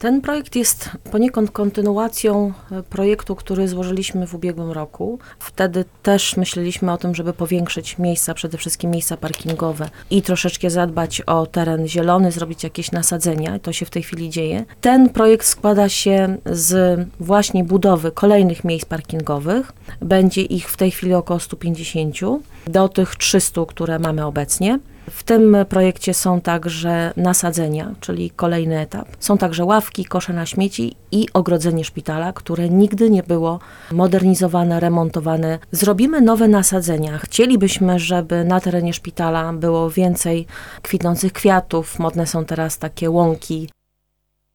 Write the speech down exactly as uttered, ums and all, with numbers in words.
Ten projekt jest poniekąd kontynuacją projektu, który złożyliśmy w ubiegłym roku. Wtedy też myśleliśmy o tym, żeby powiększyć miejsca, przede wszystkim miejsca parkingowe i troszeczkę zadbać o teren zielony, zrobić jakieś nasadzenia. To się w tej chwili dzieje. Ten projekt składa się z właśnie budowy kolejnych miejsc parkingowych. Będzie ich w tej chwili około stu pięćdziesięciu do tych trzystu, które mamy obecnie. W tym projekcie są także nasadzenia, czyli kolejny etap. Są także ławki, kosze na śmieci i ogrodzenie szpitala, które nigdy nie było modernizowane, remontowane. Zrobimy nowe nasadzenia. Chcielibyśmy, żeby na terenie szpitala było więcej kwitnących kwiatów. Modne są teraz takie łąki